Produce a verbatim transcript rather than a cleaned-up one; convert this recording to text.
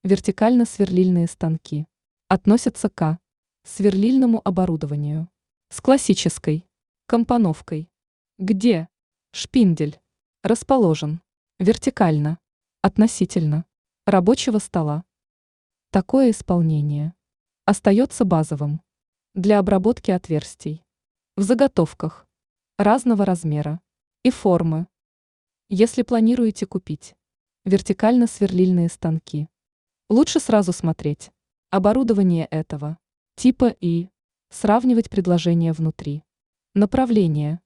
Вертикально-сверлильные станки относятся к сверлильному оборудованию с классической компоновкой, где шпиндель расположен вертикально относительно рабочего стола. Такое исполнение остается базовым для обработки отверстий в заготовках разного размера и формы. Если планируете купить вертикально-сверлильные станки, лучше сразу смотреть оборудование этого типа и сравнивать предложения внутри. Направление.